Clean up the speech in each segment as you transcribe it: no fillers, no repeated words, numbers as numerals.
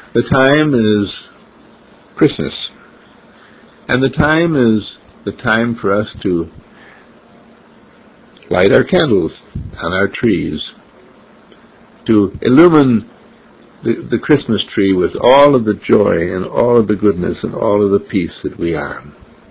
The time is Christmas, and the time is the time for us to light our candles on our trees, to illumine the Christmas tree with all of the joy and all of the goodness and all of the peace that we are.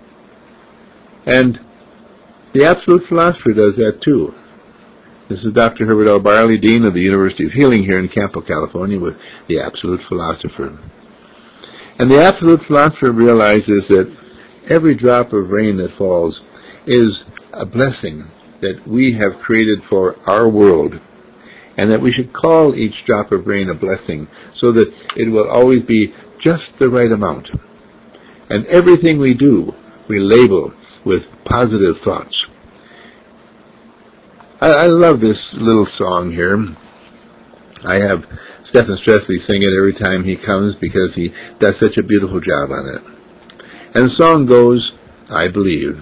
And the Absolute Philosopher does that too. This is Dr. Herbert L. Barley, Dean of the University of Healing here in Campo, California, with the Absolute Philosopher. And the Absolute Philosopher realizes that every drop of rain that falls is a blessing that we have created for our world, and that we should call each drop of rain a blessing so that it will always be just the right amount. And everything we do, we label with positive thoughts. I love this little song here. I have Stephen Stresley sing it every time he comes because he does such a beautiful job on it. And the song goes, I believe.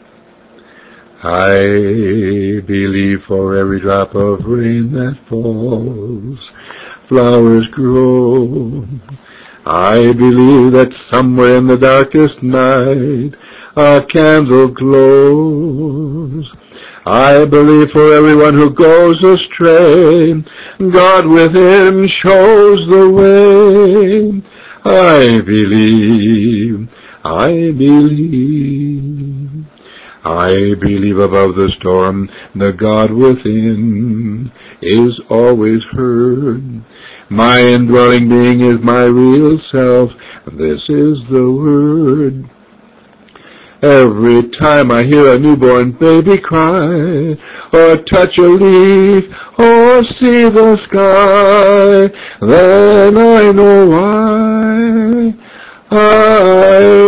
I believe for every drop of rain that falls, flowers grow. I believe that somewhere in the darkest night a candle glows. I believe for everyone who goes astray, God within shows the way. I believe, I believe. I believe above the storm the God within is always heard. My indwelling being is my real self. This is the word. Every time I hear a newborn baby cry, or touch a leaf, or see the sky, then I know why I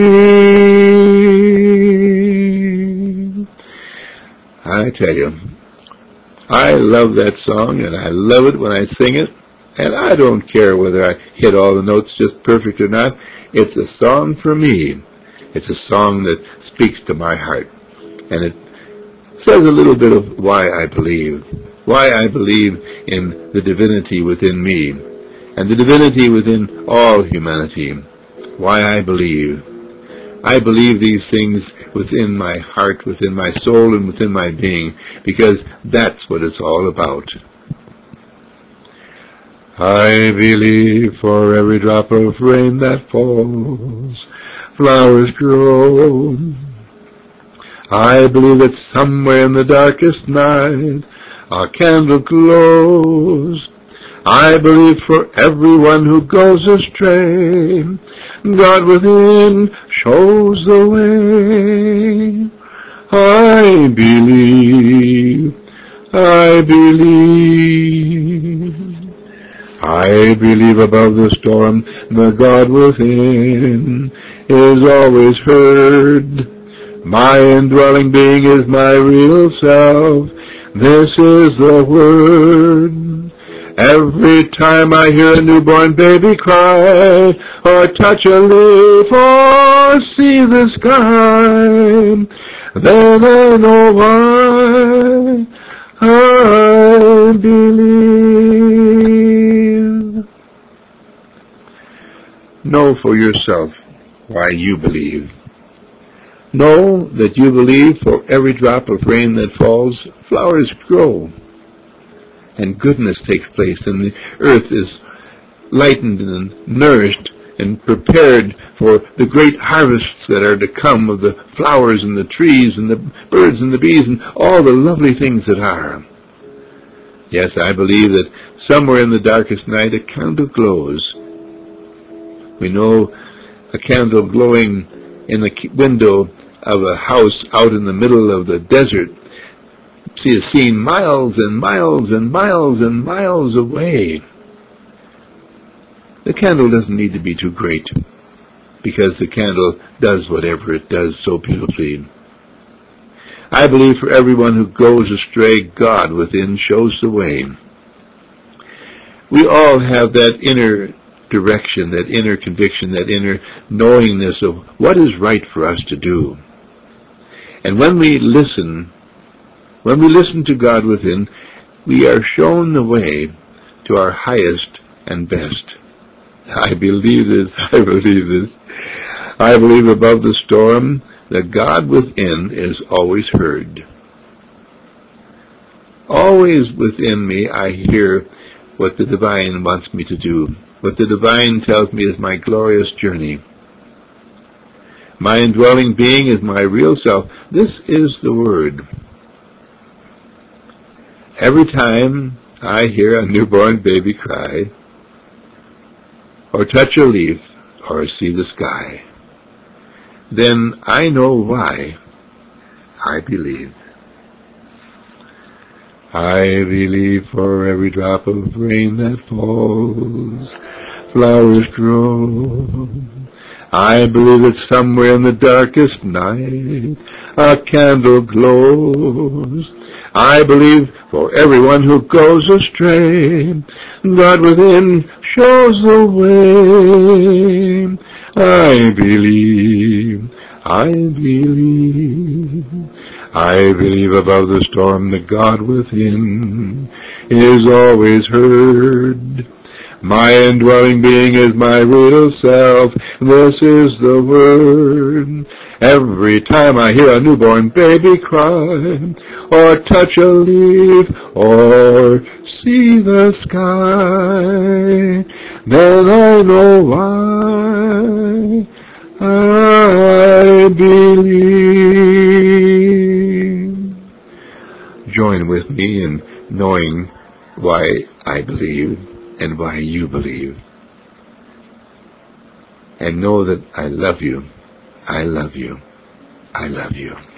believe. I tell you, I love that song, and I love it when I sing it, and I don't care whether I hit all the notes just perfect or not. It's a song for me. It's a song that speaks to my heart, and it says a little bit of why I believe in the divinity within me, and the divinity within all humanity, why I believe. I believe these things within my heart, within my soul, and within my being, because that's what it's all about. I believe for every drop of rain that falls, flowers grow. I believe that somewhere in the darkest night a candle glows. I believe for everyone who goes astray, God within shows the way. I believe, I believe. I believe above the storm the God within is always heard. My indwelling being is my real self. This is the word. Every time I hear a newborn baby cry, or touch a leaf, or see the sky, then I know why I believe. Know for yourself why you believe. Know that you believe for every drop of rain that falls, flowers grow, and goodness takes place, and the earth is lightened and nourished and prepared for the great harvests that are to come of the flowers and the trees and the birds and the bees and all the lovely things that are. Yes, I believe that somewhere in the darkest night a candle glows. We know a candle glowing in the window of a house out in the middle of the desert. See a scene miles and miles and miles and miles away. The candle doesn't need to be too great, because the candle does whatever it does so beautifully. I believe for everyone who goes astray, God within shows the way. We all have that inner direction, that inner conviction, that inner knowingness of what is right for us to do. And when we listen to God within, we are shown the way to our highest and best. I believe this. I believe this. I believe above the storm that God within is always heard. Always within me I hear what the divine wants me to do, what the divine tells me is my glorious journey. My indwelling being is my real self. This is the Word. Every time I hear a newborn baby cry, or touch a leaf, or see the sky, then I know why I believe. I believe for every drop of rain that falls, flowers grow. I believe that somewhere in the darkest night a candle glows. I believe for everyone who goes astray, God within shows the way. I believe, I believe. I believe above the storm that God within is always heard. My indwelling being is my real self. This is the Word. Every time I hear a newborn baby cry, or touch a leaf, or see the sky, then I know why I believe. Join with me in knowing why I believe and why you believe. And know that I love you. I love you. I love you.